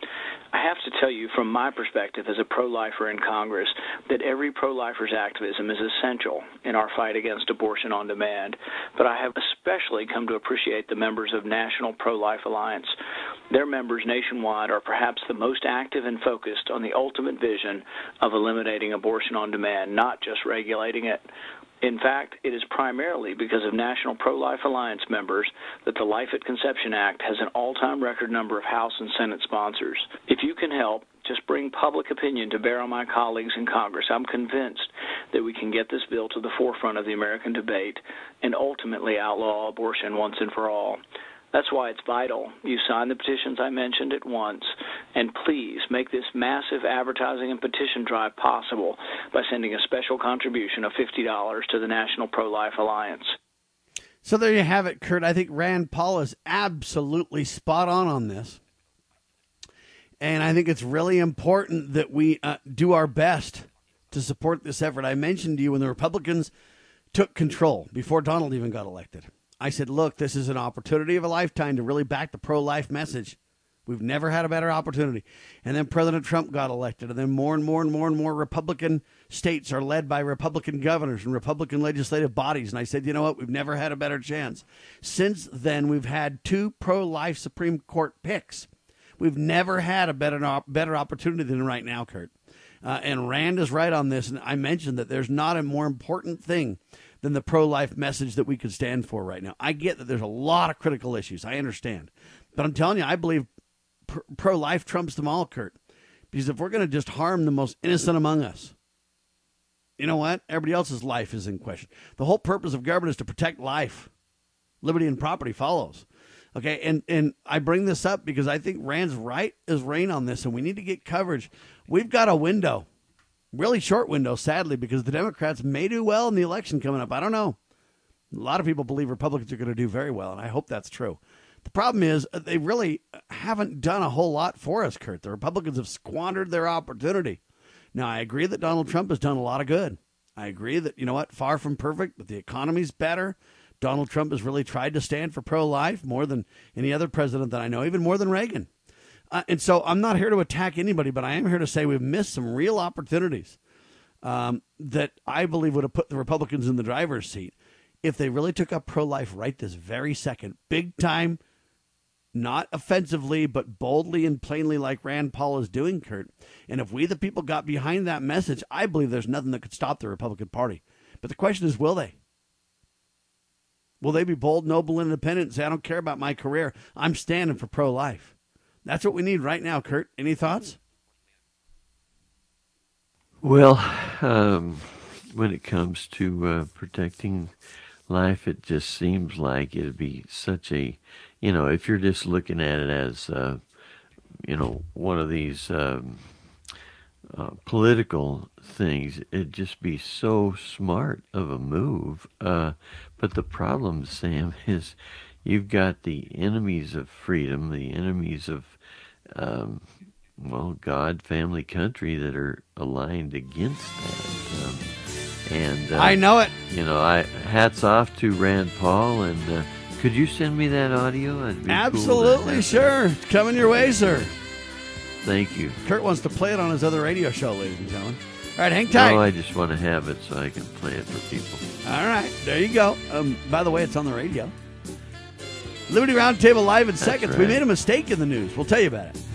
I have to tell you, from my perspective as a pro-lifer in Congress, that every pro-lifer's activism is essential in our fight against abortion on demand. But I have especially come to appreciate the members of National Pro-Life Alliance. Their members nationwide are perhaps the most active and focused on the ultimate vision of eliminating abortion on demand, not just regulating it. In fact, it is primarily because of National Pro-Life Alliance members that the Life at Conception Act has an all-time record number of House and Senate sponsors. If you can help, just bring public opinion to bear on my colleagues in Congress. I'm convinced that we can get this bill to the forefront of the American debate and ultimately outlaw abortion once and for all. That's why it's vital you sign the petitions I mentioned at once, and please make this massive advertising and petition drive possible by sending a special contribution of fifty dollars to the National Pro-Life Alliance. So there you have it, Kurt. I think Rand Paul is absolutely spot on on this. And I think it's really important that we uh, do our best to support this effort. I mentioned to you when the Republicans took control, before Donald even got elected, I said, look, this is an opportunity of a lifetime to really back the pro-life message. We've never had a better opportunity. And then President Trump got elected, and then more and more and more and more Republican states are led by Republican governors and Republican legislative bodies. And I said, you know what? We've never had a better chance. Since then, we've had two pro-life Supreme Court picks. We've never had a better, better opportunity than right now, Kurt. Uh, and Rand is right on this. And I mentioned that there's not a more important thing than the pro-life message that we could stand for right now. I get that there's a lot of critical issues. I understand. But I'm telling you, I believe pr- pro-life trumps them all, Kurt. Because if we're going to just harm the most innocent among us, you know what? Everybody else's life is in question. The whole purpose of government is to protect life. Liberty and property follows. Okay, and, and I bring this up because I think Rand's right as rain on this, and we need to get coverage. We've got a window. Really short window, sadly, because the Democrats may do well in the election coming up. I don't know. A lot of people believe Republicans are going to do very well, and I hope that's true. The problem is they really haven't done a whole lot for us, Kurt. The Republicans have squandered their opportunity. Now, I agree that Donald Trump has done a lot of good. I agree that, you know what, far from perfect, but the economy's better. Donald Trump has really tried to stand for pro-life more than any other president that I know, even more than Reagan. Uh, and so I'm not here to attack anybody, but I am here to say we've missed some real opportunities um, that I believe would have put the Republicans in the driver's seat if they really took up pro-life right this very second. Big time, not offensively, but boldly and plainly like Rand Paul is doing, Kurt. And if we, the people, got behind that message, I believe there's nothing that could stop the Republican Party. But the question is, will they? Will they be bold, noble, and independent and say, I don't care about my career. I'm standing for pro-life. That's what we need right now, Kurt. Any thoughts? Well, um, when it comes to uh, protecting life, it just seems like it'd be such a, you know, if you're just looking at it as, uh, you know, one of these um, uh, political things, it'd just be so smart of a move. Uh, but the problem, Sam, is you've got the enemies of freedom, the enemies of, um, well, God, family, country that are aligned against that. Um, and uh, I know it. You know, I hats off to Rand Paul. And uh, could you send me that audio? It'd be Absolutely, cool sure. It's coming your way, sir. Thank you. Kurt wants to play it on his other radio show, ladies and gentlemen. All right, hang tight. No, I just want to have it so I can play it for people. All right, there you go. Um, by the way, it's on the radio. Liberty Roundtable live in seconds. right. We made a mistake in the news. We'll tell you about it.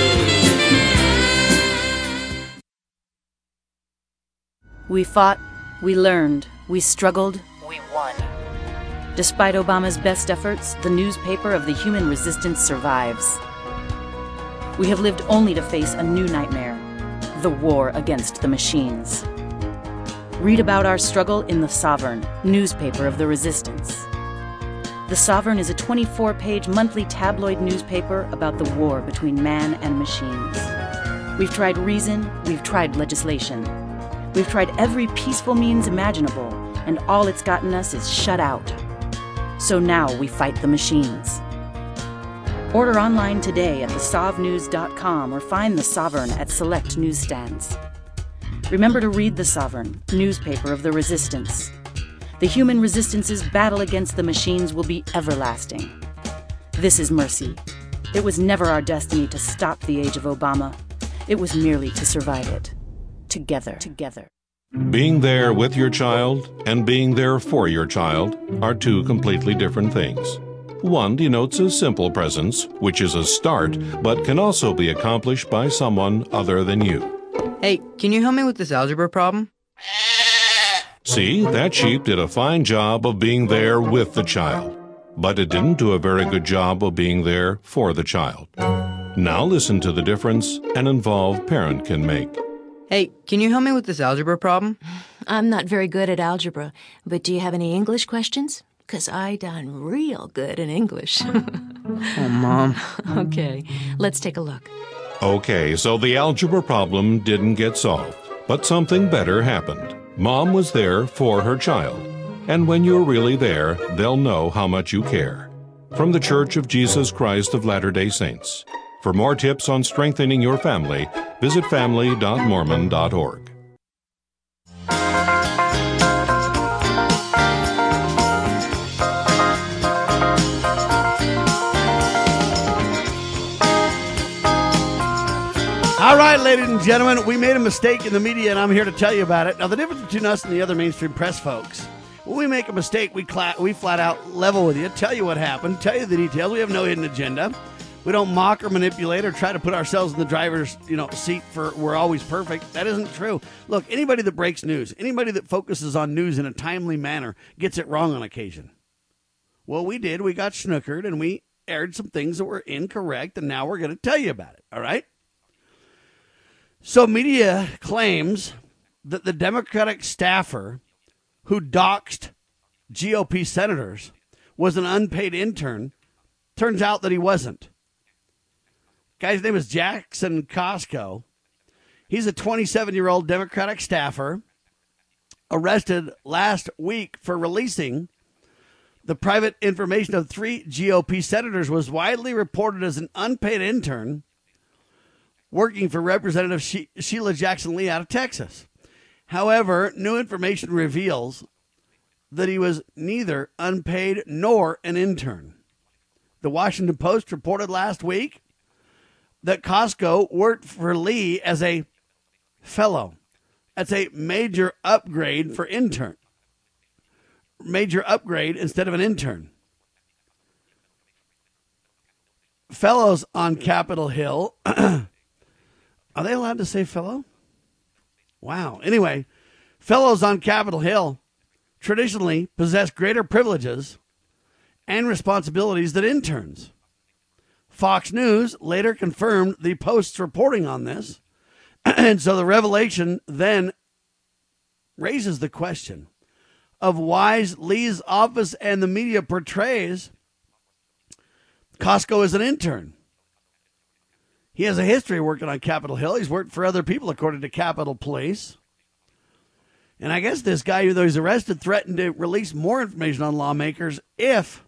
We fought, we learned, we struggled, we won. Despite Obama's best efforts, the newspaper of the human resistance survives. We have lived only to face a new nightmare, the war against the machines. Read about our struggle in The Sovereign, newspaper of the resistance. The Sovereign is a twenty-four page monthly tabloid newspaper about the war between man and machines. We've tried reason, we've tried legislation. We've tried every peaceful means imaginable, and all it's gotten us is shut out. So now we fight the machines. Order online today at the sov news dot com or find The Sovereign at select newsstands. Remember to read The Sovereign, newspaper of the resistance. The human resistance's battle against the machines will be everlasting. This is Mercy. It was never our destiny to stop the age of Obama. It was merely to survive it. Together. Together. Being there with your child and being there for your child are two completely different things. One denotes a simple presence, which is a start, but can also be accomplished by someone other than you. Hey, can you help me with this algebra problem? See, that sheep did a fine job of being there with the child, but it didn't do a very good job of being there for the child. Now listen to the difference an involved parent can make. Hey, can you help me with this algebra problem? I'm not very good at algebra, but do you have any English questions? Because I done real good in English. Oh, Mom. Okay, let's take a look. Okay, so the algebra problem didn't get solved, but something better happened. Mom was there for her child, and when you're really there, they'll know how much you care. From the Church of Jesus Christ of Latter-day Saints. For more tips on strengthening your family, visit family dot mormon dot org. All right, ladies and gentlemen, we made a mistake in the media, and I'm here to tell you about it. Now, the difference between us and the other mainstream press folks, when we make a mistake, we, cla- we flat out level with you, tell you what happened, tell you the details. We have no hidden agenda. We don't mock or manipulate or try to put ourselves in the driver's, you know, seat for we're always perfect. That isn't true. Look, anybody that breaks news, anybody that focuses on news in a timely manner gets it wrong on occasion. Well, we did. We got snookered, and we aired some things that were incorrect, and now we're going to tell you about it, all right? So media claims that the Democratic staffer who doxed G O P senators was an unpaid intern. Turns out that he wasn't. Guy's name is Jackson Costco. He's a twenty-seven-year-old Democratic staffer arrested last week for releasing the private information of three G O P senators. Was widely reported as an unpaid intern working for Representative she- Sheila Jackson Lee out of Texas. However, new information reveals that he was neither unpaid nor an intern. The Washington Post reported last week that Costco worked for Lee as a fellow. That's a major upgrade for intern. Major upgrade instead of an intern. Fellows on Capitol Hill. Are they allowed to say fellow? Wow. Anyway, fellows on Capitol Hill traditionally possess greater privileges and responsibilities than interns. Fox News later confirmed the Post's reporting on this. And so the revelation then raises the question of why Lee's office and the media portrays Costco as an intern. He has a history of working on Capitol Hill. He's worked for other people, according to Capitol Police. And I guess this guy, even though he's arrested, threatened to release more information on lawmakers if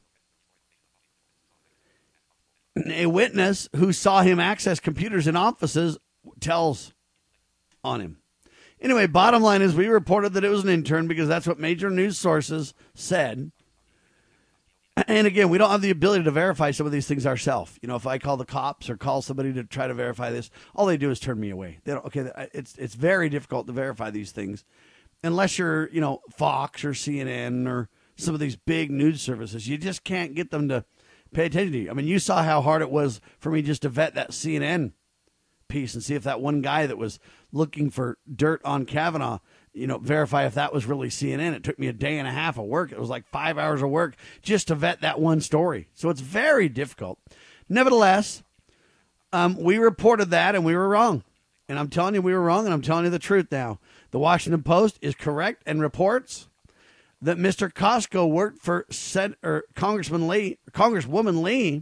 a witness who saw him access computers in offices tells on him. Anyway, bottom line is we reported that it was an intern because that's what major news sources said. And again, we don't have the ability to verify some of these things ourselves. You know, if I call the cops or call somebody to try to verify this, all they do is turn me away. They don't. Okay, it's it's very difficult to verify these things unless you're, you know, Fox or C N N or some of these big news services. You just can't get them to pay attention to you. I mean, you saw how hard it was for me just to vet that C N N piece and see if that one guy that was looking for dirt on Kavanaugh, you know, verify if that was really C N N. It took me a day and a half of work. It was like five hours of work just to vet that one story. So it's very difficult. Nevertheless, um, we reported that and we were wrong. And I'm telling you we were wrong, and I'm telling you the truth now. The Washington Post is correct and reports that Mister Costco worked for Sen- or Congressman Lee, Congresswoman Lee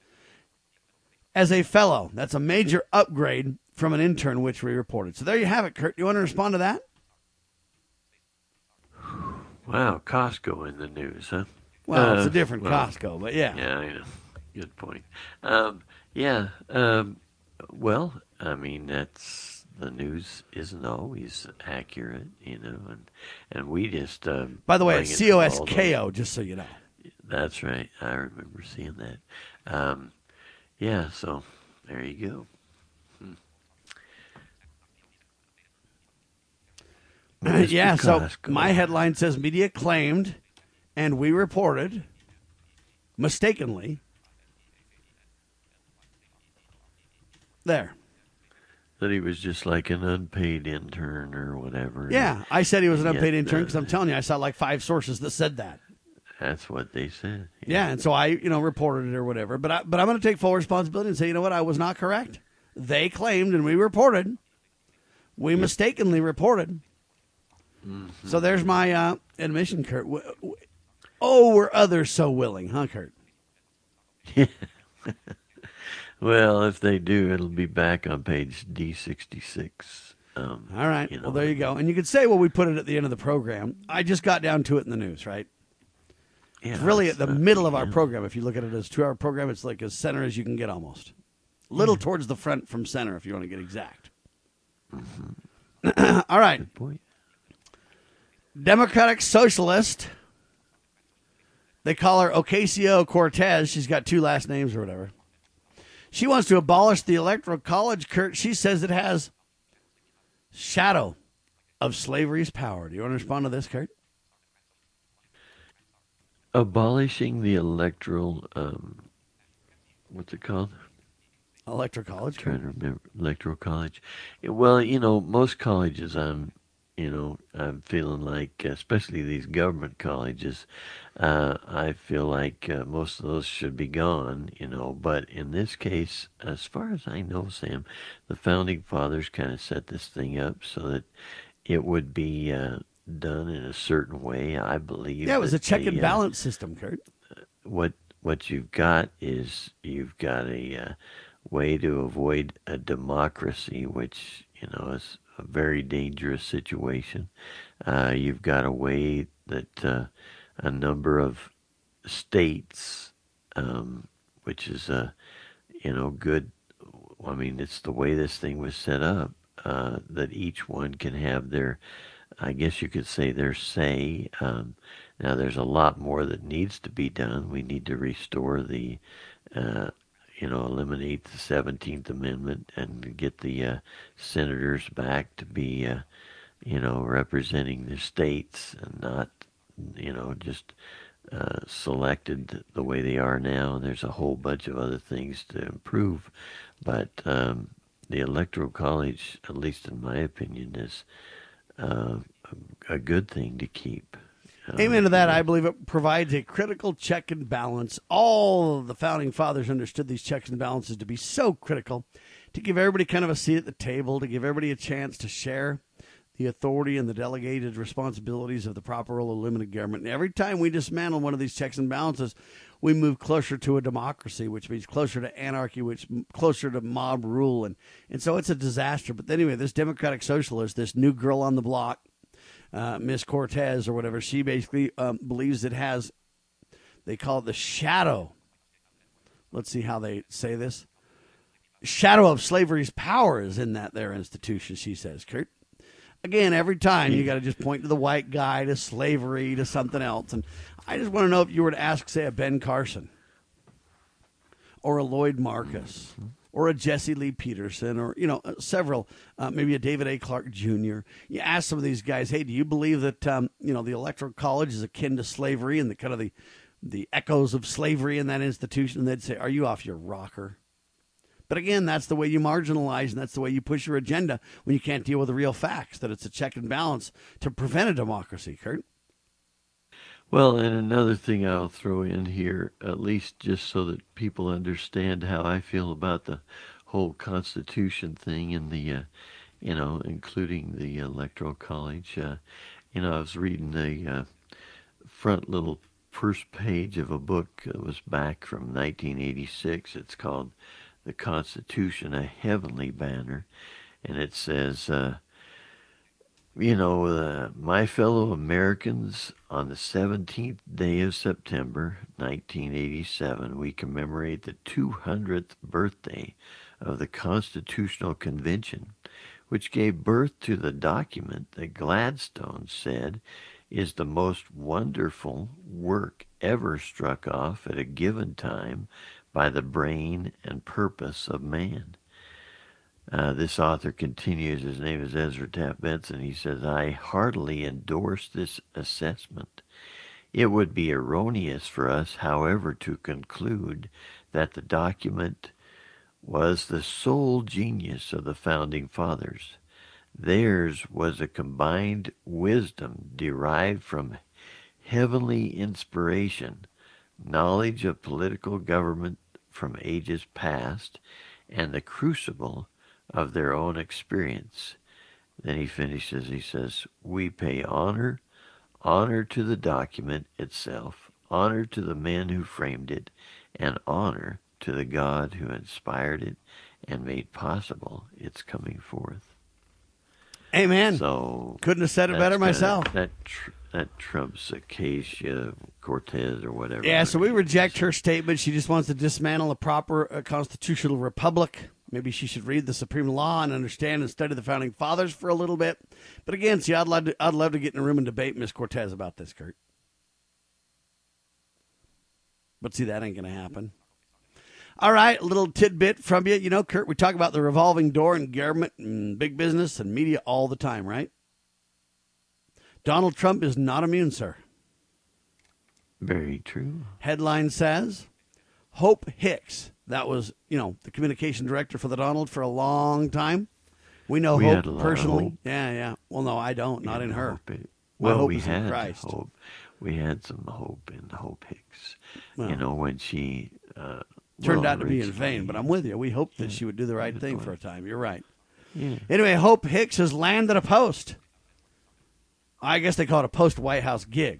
as a fellow. That's a major upgrade from an intern, which we reported. So there you have it, Kurt. You want to respond to that? Wow, Costco in the news, huh? Well, uh, it's a different well, Costco, but yeah. Yeah, I know. Good point. Um, yeah, um, well, I mean, that's, the news isn't always accurate, you know, and, and we just... Um, By the way, it's C O S K O, just so you know. That's right. I remember seeing that. Um, Yeah, so there you go. Hmm. yeah, so Costco. my headline says media claimed and we reported mistakenly. There. That he was just like an unpaid intern or whatever. Yeah, I said he was an unpaid Yet, intern uh, because I'm telling you, I saw like five sources that said that. That's what they said. Yeah, and so I, you know, reported it or whatever. But I, but I'm going to take full responsibility and say, you know what, I was not correct. They claimed and we reported. We yep. mistakenly reported. Mm-hmm. So there's my uh, admission, Kurt. Oh, were others so willing, huh, Kurt? Well, if they do, it'll be back on page D sixty-six. Um, All right. You know, well, there you go. And you could say, well, we put it at the end of the program. I just got down to it in the news, right? Yeah, it's really at the uh, middle of our yeah. program. If you look at it as a two-hour program, it's like as center as you can get almost. A little yeah. towards the front from center, if you want to get exact. Mm-hmm. All right. Good point. Democratic Socialist. They call her Ocasio-Cortez. She's got two last names or whatever. She wants to abolish the Electoral College, Kurt. She says it has shadow of slavery's power. Do you want to respond to this, Kurt? Abolishing the electoral, um, what's it called? Electoral College. I'm trying to remember. Electoral College. Well, you know, most colleges, I'm, you know, I'm feeling like, especially these government colleges, uh, I feel like uh, most of those should be gone, you know. But in this case, as far as I know, Sam, the Founding Fathers kind of set this thing up so that it would be uh, done in a certain way, I believe. Yeah, it was a check the, and balance uh, system, Kurt. What, what you've got is you've got a uh, way to avoid a democracy, which, you know, is a very dangerous situation. Uh, you've got a way that uh, a number of states, um, which is a, you know, good. I mean, it's the way this thing was set up, uh, that each one can have their, I guess you could say, their say. Um, now, there's a lot more that needs to be done. We need to restore the, uh, you know, eliminate the seventeenth Amendment and get the uh, senators back to be, uh, you know, representing the states and not, you know, just uh, selected the way they are now. There's a whole bunch of other things to improve. But um, the Electoral College, at least in my opinion, is uh, a, a good thing to keep. Uh, Amen to that. I believe it provides a critical check and balance. All of the Founding Fathers understood these checks and balances to be so critical, to give everybody kind of a seat at the table, to give everybody a chance to share the authority and the delegated responsibilities of the proper role of limited government. And every time we dismantle one of these checks and balances, we move closer to a democracy, which means closer to anarchy, which closer to mob rule. And, and so it's a disaster. But anyway, this Democratic Socialist, this new girl on the block, uh, Miss Cortez or whatever, she basically um, believes it has, they call it the shadow. Let's see how they say this. Shadow of slavery's power is in that their institution, she says, Kurt. Again, every time you got to just point to the white guy, to slavery, to something else. And I just want to know if you were to ask, say, a Ben Carson or a Lloyd Marcus or a Jesse Lee Peterson or, you know, several, uh, maybe a David A. Clark Junior You ask some of these guys, hey, do you believe that, um, you know, the Electoral College is akin to slavery and the kind of the, the echoes of slavery in that institution? And they'd say, are you off your rocker? But again, that's the way you marginalize, and that's the way you push your agenda when you can't deal with the real facts, that it's a check and balance to prevent a democracy, Kurt. Well, and another thing I'll throw in here, at least just so that people understand how I feel about the whole Constitution thing and the, uh, you know, including the Electoral College. Uh, you know, I was reading the uh, front little first page of a book that was back from nineteen eighty-six. It's called The Constitution, a Heavenly Banner, and it says, uh, you know, uh, my fellow Americans, on the seventeenth day of September, nineteen eighty-seven, we commemorate the two hundredth birthday of the Constitutional Convention, which gave birth to the document that Gladstone said is the most wonderful work ever struck off at a given time by the brain and purpose of man. Uh, this author continues, his name is Ezra Taft Benson. He says, I heartily endorse this assessment. It would be erroneous for us, however, to conclude that the document was the sole genius of the Founding Fathers. Theirs was a combined wisdom derived from heavenly inspiration, knowledge of political government from ages past, and the crucible of their own experience. Then he finishes, he says, we pay honor, honor to the document itself, honor to the men who framed it, and honor to the God who inspired it and made possible its coming forth. Amen. So couldn't have said it better kinda, myself. That tr- that trumps Acacia Cortez or whatever. Yeah, so we reject her statement. She just wants to dismantle a proper uh, constitutional republic. Maybe she should read the Supreme Law and understand and study the Founding Fathers for a little bit. But again, see, I'd love to, I'd love to get in a room and debate Miss Cortez about this, Kurt. But see, that ain't going to happen. All right, a little tidbit from you. You know, Kurt, we talk about the revolving door in government and big business and media all the time, right? Donald Trump is not immune, sir. Very true. Headline says, Hope Hicks, that was, you know, the communication director for the Donald for a long time. We know we Hope had a lot personally. of hope. Yeah, yeah. Well, no, I don't. Not in her. Hope it, My well, hope we is in had Christ. hope. We had some hope in Hope Hicks. Well, you know, when she uh, turned well, out to be in originally- vain, but I'm with you. We hoped that Yeah, she would do the right it thing was. for a time. You're right. Yeah. Anyway, Hope Hicks has landed a post. I guess they call it a post-White House gig.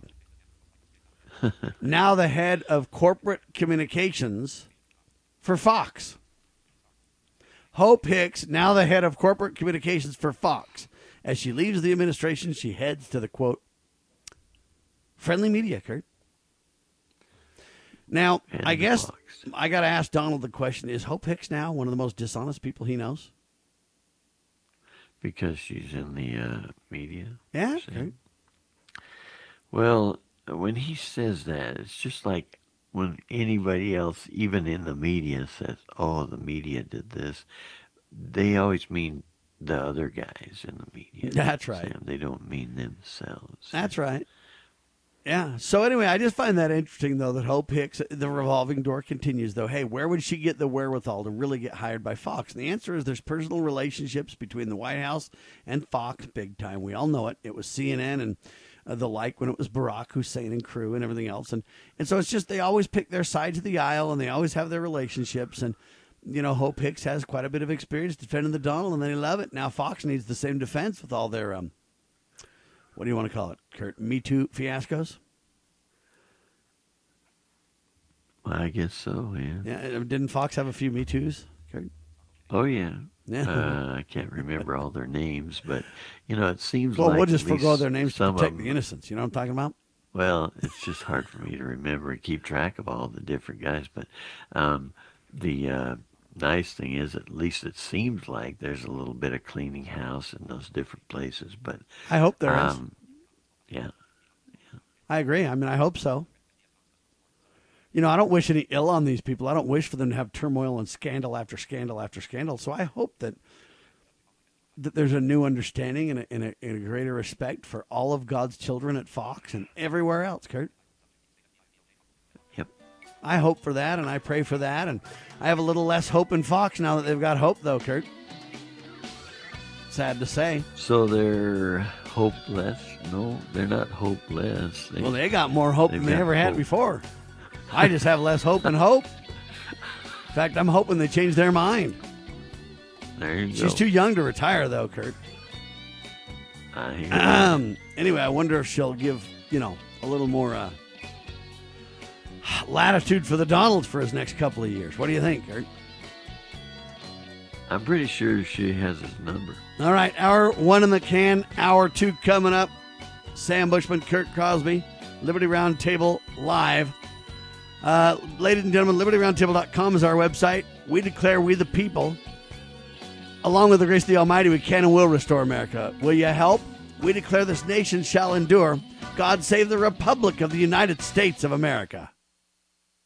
Now the head of corporate communications for Fox. Hope Hicks, now the head of corporate communications for Fox. As she leaves the administration, she heads to the, quote, friendly media, Kurt. Now, And I guess Fox. I got to ask Donald the question, is Hope Hicks now one of the most dishonest people he knows? Because she's in the uh, media. Yeah, See? okay. Well, when he says that, it's just like when anybody else, even in the media, says, oh, the media did this. They always mean the other guys in the media. That's right. Sam. They don't mean themselves. That's right. Yeah. So anyway, I just find that interesting, though, that Hope Hicks, the revolving door continues, though. Hey, where would she get the wherewithal to really get hired by Fox? And the answer is there's personal relationships between the White House and Fox big time. We all know it. It was C N N and uh, the like when it was Barack Hussein and crew and everything else. And, and so it's just they always pick their side to the aisle and they always have their relationships. And, you know, Hope Hicks has quite a bit of experience defending the Donald, and they love it. Now Fox needs the same defense with all their, um, what do you want to call it, Kurt? Me Too fiascos? Well, I guess so, yeah. Yeah, didn't Fox have a few Me Too's, Kurt? Oh, yeah. Yeah. Uh, I can't remember all their names, but, you know, it seems Well, like we'll just at least forgo their names to some of protect them- the innocents. You know what I'm talking about? Well, it's just hard for me to remember and keep track of all the different guys. But um, the uh, nice thing is, at least it seems like there's a little bit of cleaning house in those different places. But I hope there is. um, Yeah. I agree. I mean, I hope so. You know, I don't wish any ill on these people. I don't wish for them to have turmoil and scandal after scandal after scandal. So I hope that that there's a new understanding and a, and, a, and a greater respect for all of God's children at Fox and everywhere else, Kurt. Yep. I hope for that, and I pray for that. And I have a little less hope in Fox now that they've got hope, though, Kurt. Sad to say. So they're hopeless? No, they're not hopeless. Well, they got more hope they've than they got ever had hope. before. I just have less hope and hope. In fact, I'm hoping they change their mind. There you She's go. too young to retire, though, Kurt. I hear that. Um, anyway, I wonder if she'll give, you know, a little more uh, latitude for the Donald for his next couple of years. What do you think, Kurt? I'm pretty sure she has his number. All right, hour one in the can, hour two coming up. Sam Bushman, Kurt Crosby, Liberty Roundtable Live. Uh, ladies and gentlemen, liberty roundtable dot com is our website. We declare we the people, along with the grace of the Almighty, we can and will restore America. Will you help? We declare this nation shall endure. God save the Republic of the United States of America.